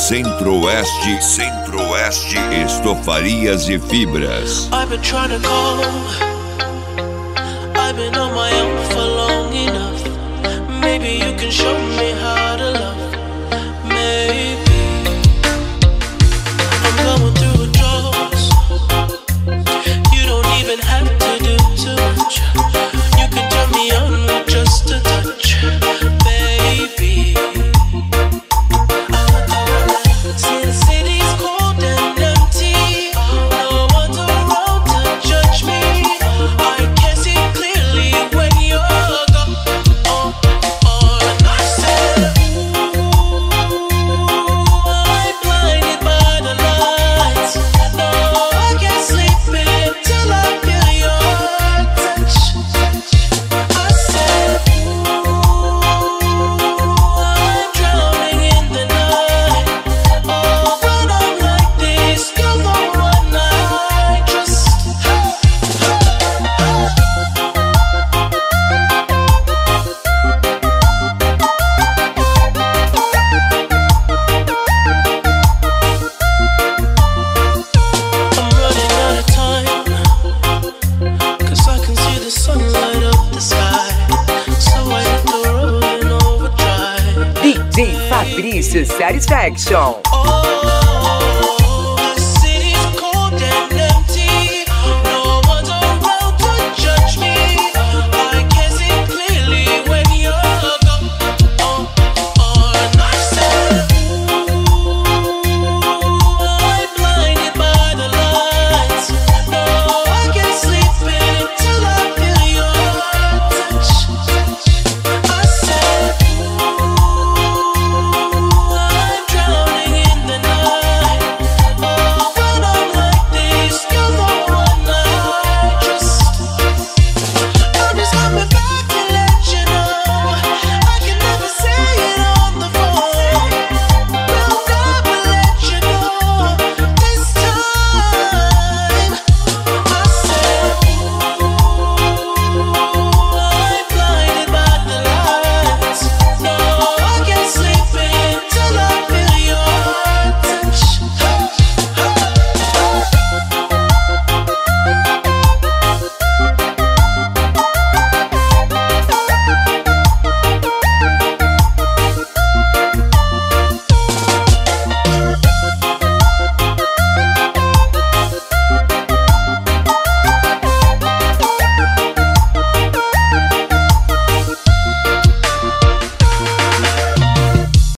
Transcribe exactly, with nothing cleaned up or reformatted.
Centro-Oeste, Centro-Oeste, Estofarias e Fibras. I've been trying to call, I've been on my own for long enough. Maybe you can show me how to love. Maybe I'm going through withdrawals. You don't even have to do too much. You can turn me on with just a touch, baby. See the city's cold and empty. No one's around to judge me. I can see clearly when you're gone. Oh, oh, and I said, ooh, I'm blinded by the lights. No, I can't sleep until I feel your touch. I said, ooh, I'm drowning in the night. Oh, when I'm like this, you're the one I trust. I'm running out of time, 'cause I can see the sunlight up the sky. So I hit the road in overdrive. D J Fabrício Satisfaction. Oh,